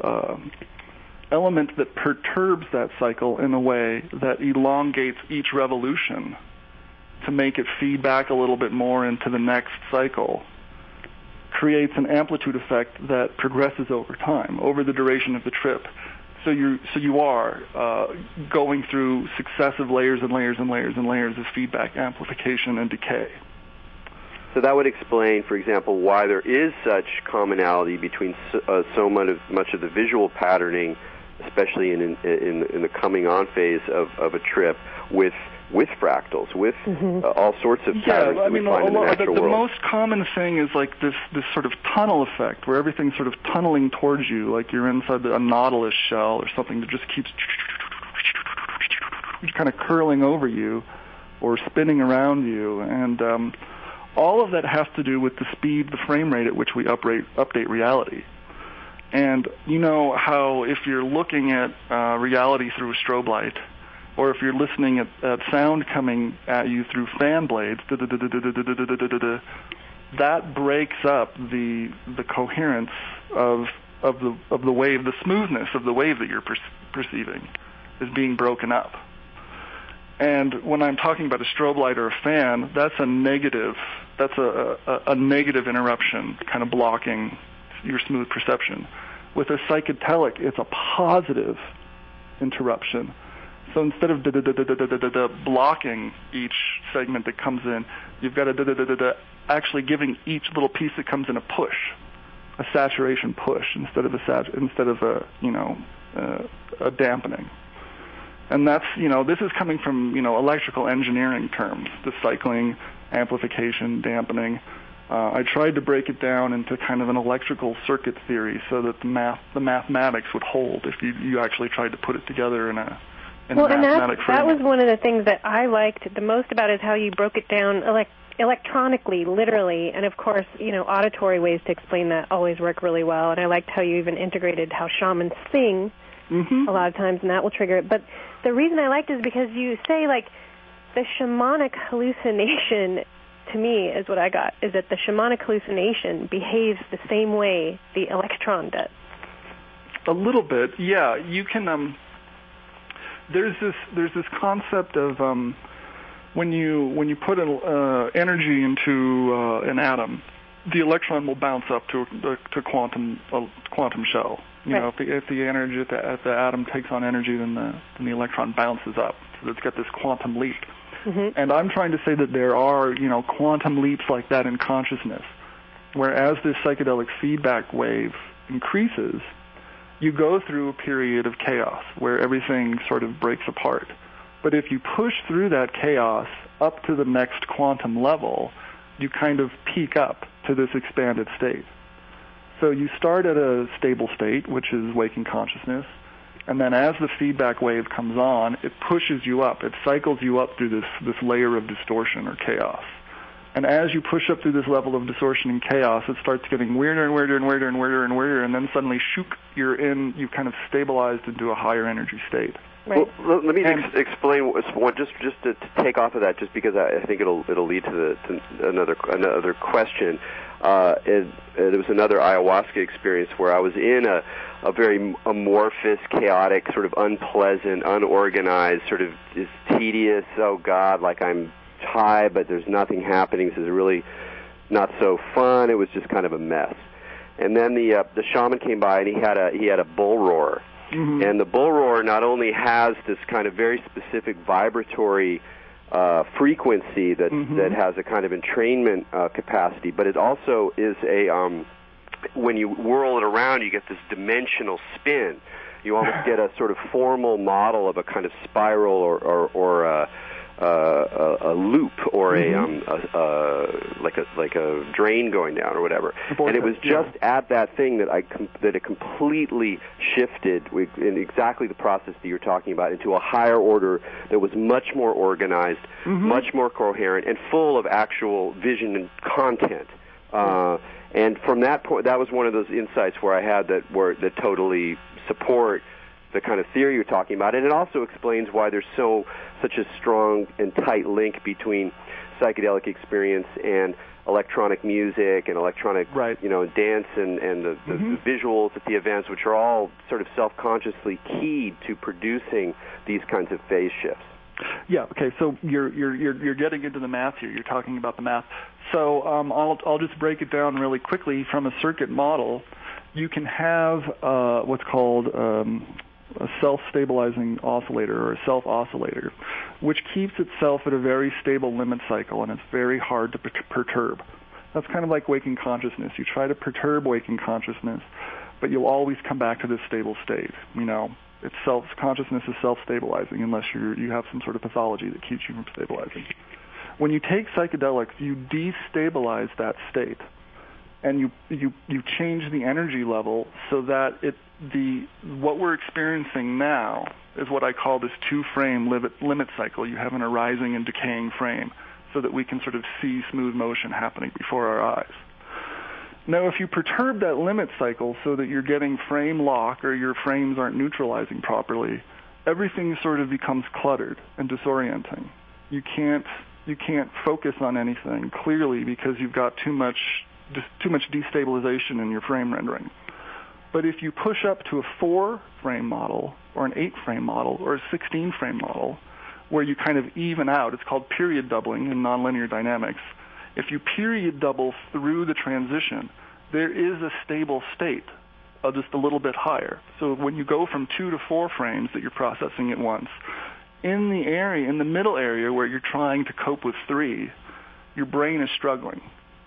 element that perturbs that cycle in a way that elongates each revolution to make it feed back a little bit more into the next cycle, creates an amplitude effect that progresses over time, over the duration of the trip. So you are going through successive layers and layers and layers and layers of feedback, amplification, and decay.
So that would explain, for example, why there is such commonality between so much of the visual patterning, especially in the coming on phase of a trip, with fractals, with all sorts of patterns that we find in the natural world.
The most common thing is like this sort of tunnel effect, where everything's sort of tunneling towards you, like you're inside a nautilus shell or something that just keeps kind of curling over you or spinning around you. And all of that has to do with the speed, the frame rate at which we update reality. And you know how if you're looking at reality through a strobe light, or if you're listening at sound coming at you through fan blades, that breaks up the coherence of the wave, the smoothness of the wave that you're perceiving is being broken up. And when I'm talking about a strobe light or a fan, that's a negative. That's a negative interruption, kind of blocking your smooth perception. With a psychedelic, it's a positive interruption. So instead of blocking each segment that comes in, you've got actually giving each little piece that comes in a push, a saturation push, instead of a a dampening. And that's, this is coming from, electrical engineering terms, the cycling, amplification, dampening. I tried to break it down into kind of an electrical circuit theory so that the mathematics would hold if you actually tried to put it together in a mathematic frame.
That was one of the things that I liked the most about it, is how you broke it down electronically, literally, and of course, auditory ways to explain that always work really well. And I liked how you even integrated how shamans sing a lot of times, and that will trigger it. But the reason I liked it is because you say, the shamanic hallucination, to me, is what I got, is that the shamanic hallucination behaves the same way the electron does.
A little bit, yeah. You can. There's this concept of when you put energy into an atom, the electron will bounce up to quantum shell. If the energy if the atom takes on energy, then the electron bounces up. So it's got this quantum leap. Mm-hmm. And I'm trying to say that there are quantum leaps like that in consciousness, where as this psychedelic feedback wave increases, you go through a period of chaos where everything sort of breaks apart. But if you push through that chaos up to the next quantum level, you kind of peak up to this expanded state. So you start at a stable state, which is waking consciousness, and then as the feedback wave comes on, it pushes you up. It cycles you up through this layer of distortion or chaos. And as you push up through this level of distortion and chaos, it starts getting weirder and weirder and weirder and weirder and weirder, and then suddenly, you've kind of stabilized into a higher energy state.
Right.
Well, let me explain just to take off of that, just because I think it'll lead to another question. There was another ayahuasca experience where I was in a very amorphous, chaotic, sort of unpleasant, unorganized, sort of this tedious, oh God, like I'm high, but there's nothing happening. This is really not so fun. It was just kind of a mess. And then the shaman came by, and he had a bull roar. Mm-hmm. And the bull roar not only has this kind of very specific vibratory frequency that has a kind of entrainment capacity, but it also is when you whirl it around, you get this dimensional spin. You almost get a sort of formal model of a kind of spiral or a loop or like a drain going down or whatever. And it was just at that thing that it completely shifted in exactly the process that you're talking about into a higher order that was much more organized, much more coherent, and full of actual vision and content. And from that point, that was one of those insights where I had that totally support the kind of theory you're talking about, and it also explains why there's such a strong and tight link between psychedelic experience and electronic music and electronic, dance and the visuals at the events, which are all sort of self-consciously keyed to producing these kinds of phase shifts.
Yeah. Okay. So you're getting into the math here. You're talking about the math. So I'll just break it down really quickly from a circuit model. You can have what's called a self-stabilizing oscillator or a self-oscillator, which keeps itself at a very stable limit cycle, and it's very hard to perturb. That's kind of like waking consciousness. You try to perturb waking consciousness, but you'll always come back to this stable state. Consciousness is self-stabilizing unless you have some sort of pathology that keeps you from stabilizing. When you take psychedelics, you destabilize that state, and you change the energy level so that what we're experiencing now is what I call this two-frame limit cycle. You have an arising and decaying frame so that we can sort of see smooth motion happening before our eyes. Now, if you perturb that limit cycle so that you're getting frame lock or your frames aren't neutralizing properly, everything sort of becomes cluttered and disorienting. You can't focus on anything clearly because you've got too much destabilization in your frame rendering. But if you push up to a 4-frame model or an 8-frame model or a 16-frame model where you kind of even out, it's called period doubling in nonlinear dynamics. If you period double through the transition, there is a stable state, just a little bit higher. So when you go from 2 to 4 frames that you're processing at once, in the middle area where you're trying to cope with 3, your brain is struggling.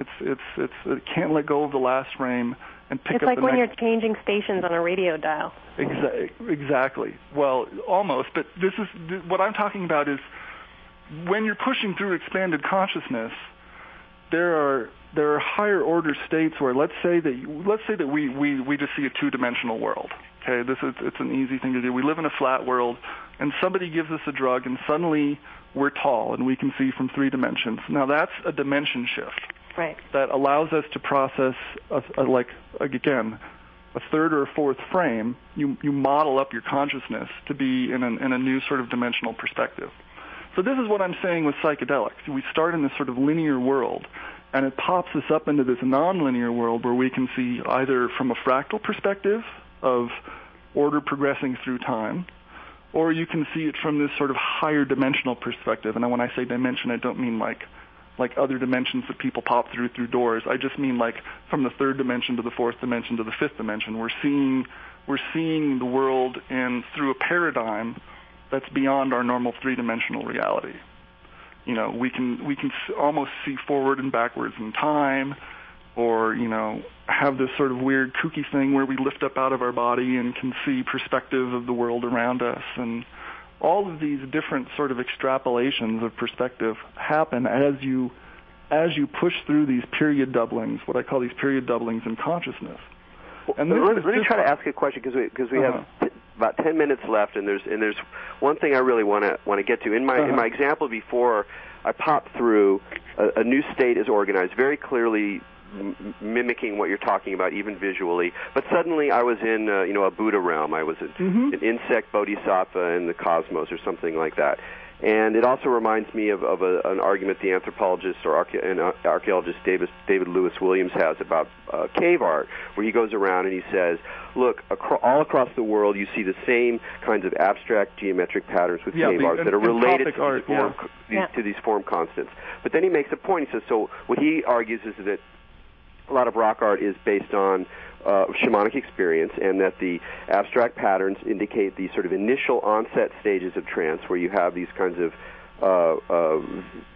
It can't let go of the last frame and pick
it's
up
like
the
when
next.
you're changing stations on a radio dial.
Exactly. Well, almost. But what I'm talking about is when you're pushing through expanded consciousness, there are higher order states where let's say that we just see a two-dimensional world. Okay, it's an easy thing to do. We live in a flat world, and somebody gives us a drug, and suddenly we're tall and we can see from 3 dimensions. Now that's a dimension shift.
Right.
That allows us to process again a third or a fourth frame. You model up your consciousness to be in a new sort of dimensional perspective. So this is what I'm saying with psychedelics. We start in this sort of linear world, and it pops us up into this nonlinear world where we can see either from a fractal perspective of order progressing through time, or you can see it from this sort of higher dimensional perspective. And when I say dimension, I don't mean like other dimensions that people pop through doors. I just mean like from the 3rd dimension to the 4th dimension to the 5th dimension. We're seeing the world through a paradigm that's beyond our normal 3-dimensional reality. You know, we can almost see forward and backwards in time, or have this sort of weird kooky thing where we lift up out of our body and can see perspective of the world around us. And all of these different sort of extrapolations of perspective happen as you push through these period doublings, what I call these period doublings in consciousness.
And let me try to ask a question because we have about 10 minutes left, and there's one thing I really want to get to. In my example before, I popped through a new state is organized, very clearly mimicking what you're talking about, even visually. But suddenly I was in a Buddha realm. I was an insect bodhisattva in the cosmos or something like that. And it also reminds me of an argument the anthropologist or archaeologist David Lewis Williams has about cave art, where he goes around and he says, look, all across the world you see the same kinds of abstract geometric patterns with cave art that are related to these form constants. But then he makes a point. He says, so what he argues is that a lot of rock art is based on shamanic experience, and that the abstract patterns indicate the sort of initial onset stages of trance, where you have these kinds of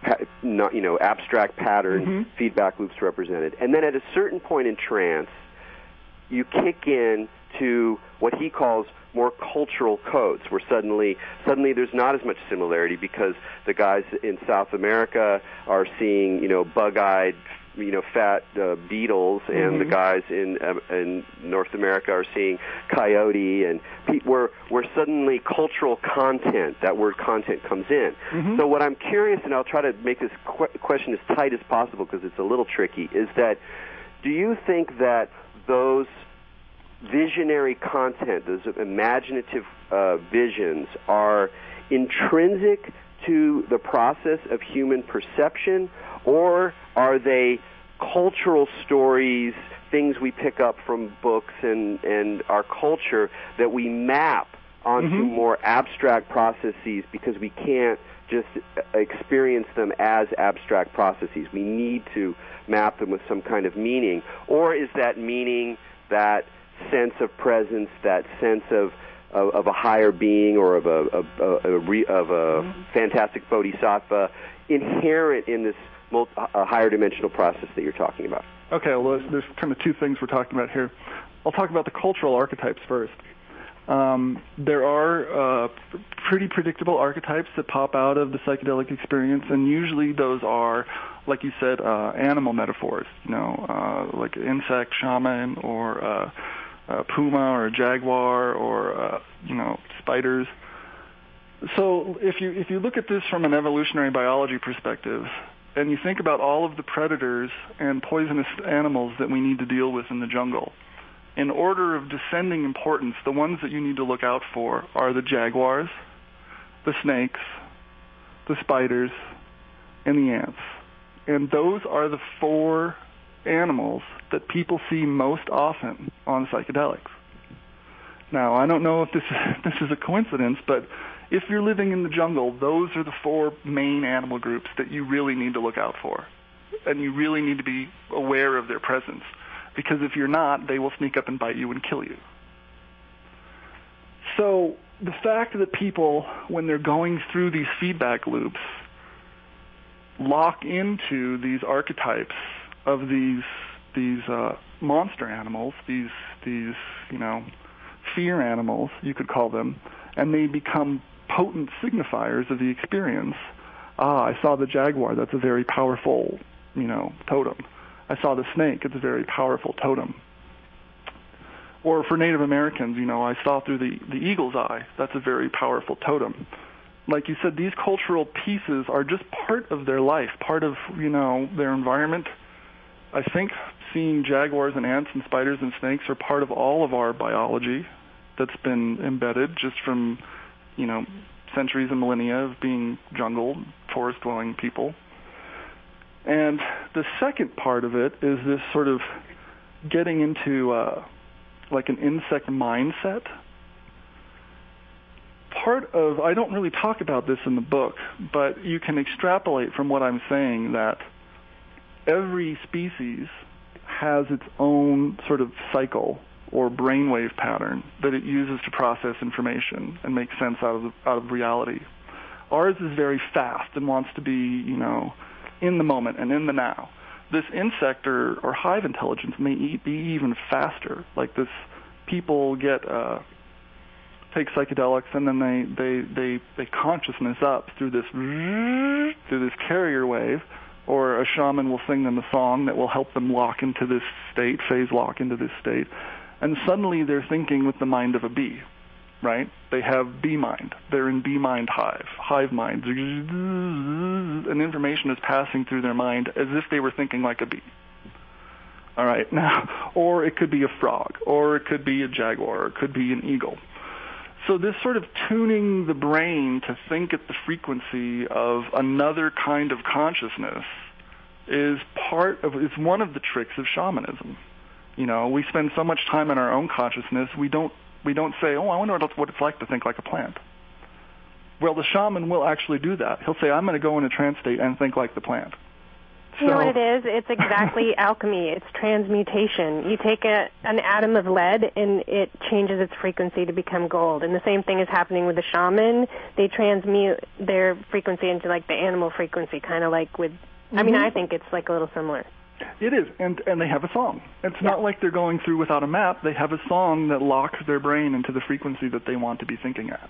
abstract pattern feedback loops represented, and then at a certain point in trance, you kick in to what he calls more cultural codes, where suddenly there's not as much similarity because the guys in South America are seeing bug-eyed fat beetles, and the guys in North America are seeing coyote, and where suddenly cultural content, that word content, comes in. So what I'm curious, and I'll try to make this question as tight as possible because it's a little tricky, is that do you think that those visionary content, those imaginative visions, are intrinsic to the process of human perception, or are they cultural stories, things we pick up from books and our culture that we map onto more abstract processes because we can't just experience them as abstract processes? We need to map them with some kind of meaning. Or is that meaning, that sense of presence, that sense of a higher being or of a fantastic bodhisattva inherent in this higher dimensional process that you're talking about?
Okay, well, there's kind of 2 things we're talking about here. I'll talk about the cultural archetypes first. There are pretty predictable archetypes that pop out of the psychedelic experience, and usually those are, like you said, animal metaphors, like insect shaman, or puma, or jaguar, or spiders. So if you look at this from an evolutionary biology perspective, and you think about all of the predators and poisonous animals that we need to deal with in the jungle, in order of descending importance, the ones that you need to look out for are the jaguars, the snakes, the spiders, and the ants. And those are the 4 animals that people see most often on psychedelics. Now, I don't know if this is a coincidence, but if you're living in the jungle, those are the 4 main animal groups that you really need to look out for. And you really need to be aware of their presence. Because if you're not, they will sneak up and bite you and kill you. So the fact that people, when they're going through these feedback loops, lock into these archetypes of these monster animals, these fear animals, you could call them, and they become potent signifiers of the experience. I saw the jaguar. That's a very powerful, totem. I saw the snake. It's a very powerful totem. Or for Native Americans, I saw through the eagle's eye. That's a very powerful totem. Like you said, these cultural pieces are just part of their life, part of, their environment. I think seeing jaguars and ants and spiders and snakes are part of all of our biology that's been embedded just from, centuries and millennia of being jungle, forest-dwelling people. And the second part of it is this sort of getting into like an insect mindset. I don't really talk about this in the book, but you can extrapolate from what I'm saying that every species has its own sort of cycle or brainwave pattern that it uses to process information and make sense out of reality. Ours is very fast and wants to be, in the moment and in the now. This insect or hive intelligence may be even faster. Like this, people take psychedelics and then they consciousness up through this carrier wave, or a shaman will sing them a song that will help them lock into this state, phase lock into this state, and suddenly they're thinking with the mind of a bee, right? They have bee mind. They're in bee mind hive mind, and information is passing through their mind as if they were thinking like a bee. All right, now, or it could be a frog, or it could be a jaguar, or it could be an eagle. So this sort of tuning the brain to think at the frequency of another kind of consciousness is one of the tricks of shamanism. We spend so much time in our own consciousness, we don't say, I wonder what it's like to think like a plant. Well, the shaman will actually do that. He'll say, I'm going to go in a trance state and think like the plant.
You know what it is? It's exactly alchemy. It's transmutation. You take an atom of lead and it changes its frequency to become gold. And the same thing is happening with the shaman. They transmute their frequency into like the animal frequency, kind of like with, I think it's like a little similar.
It is, and they have a song. It's not like they're going through without a map. They have a song that locks their brain into the frequency that they want to be thinking at.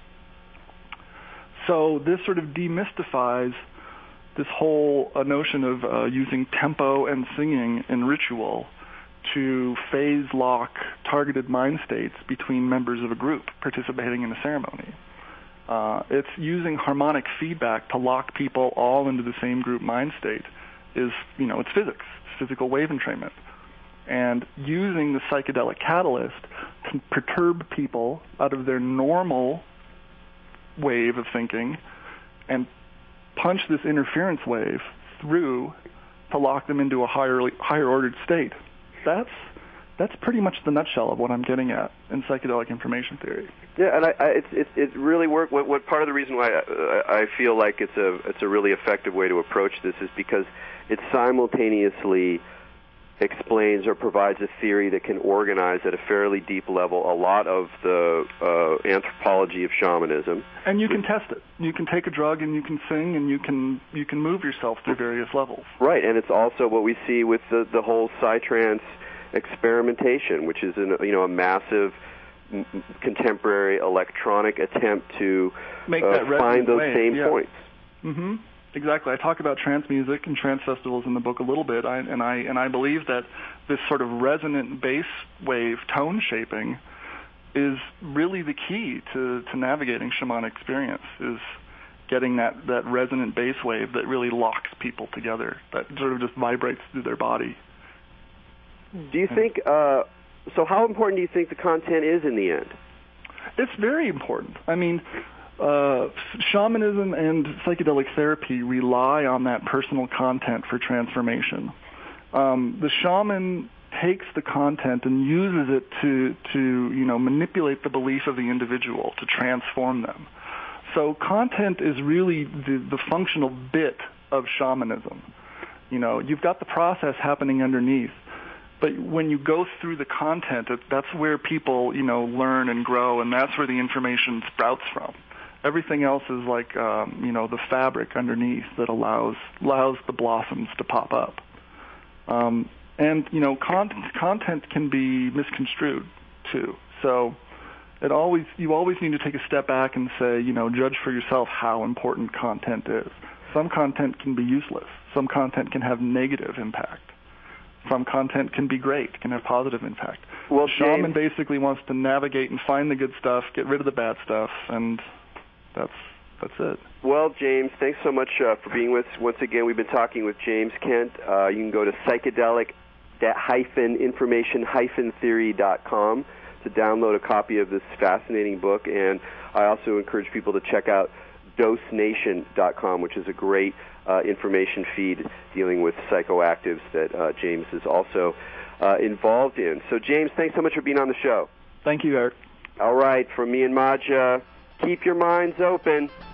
So this sort of demystifies this whole notion of using tempo and singing in ritual to phase lock targeted mind states between members of a group participating in a ceremony. It's using harmonic feedback to lock people all into the same group mind state. It's physics, physical wave entrainment. And using the psychedelic catalyst to perturb people out of their normal wave of thinking and punch this interference wave through to lock them into a higher ordered state. That's pretty much the nutshell of what I'm getting at in psychedelic information theory.
Yeah, and it really worked. What part of the reason why I feel like it's a really effective way to approach this is because it simultaneously explains or provides a theory that can organize at a fairly deep level a lot of the anthropology of shamanism.
And you can test it. You can take a drug and you can sing and you can move yourself through various levels.
Right, and it's also what we see with the whole psytrance experimentation, which is a massive contemporary electronic attempt to find those same points.
Mm-hmm. Exactly. I talk about trance music and trance festivals in the book a little bit, and I believe that this sort of resonant bass wave tone shaping is really the key to navigating shamanic experience, is getting that resonant bass wave that really locks people together, that sort of just vibrates through their body.
Do you think, so how important do you think the content is in the end?
It's very important. I mean, shamanism and psychedelic therapy rely on that personal content for transformation. The shaman takes the content and uses it to manipulate the belief of the individual to transform them. So content is really the functional bit of shamanism. You've got the process happening underneath, but when you go through the content, that's where people learn and grow, and that's where the information sprouts from. Everything else is like, the fabric underneath that allows the blossoms to pop up. And, content can be misconstrued, too. So you always need to take a step back and say, judge for yourself how important content is. Some content can be useless. Some content can have negative impact. Some content can be great, can have positive impact.
Well,
Shaman basically wants to navigate and find the good stuff, get rid of the bad stuff, and that's it.
Well, James, thanks so much for being with us. Once again, we've been talking with James Kent. You can go to psychedelic-information-theory.com to download a copy of this fascinating book, and I also encourage people to check out dosenation.com, which is a great information feed dealing with psychoactives that James is also involved in. So, James, thanks so much for being on the show.
Thank you, Eric.
All right, from me and Maja, keep your minds open.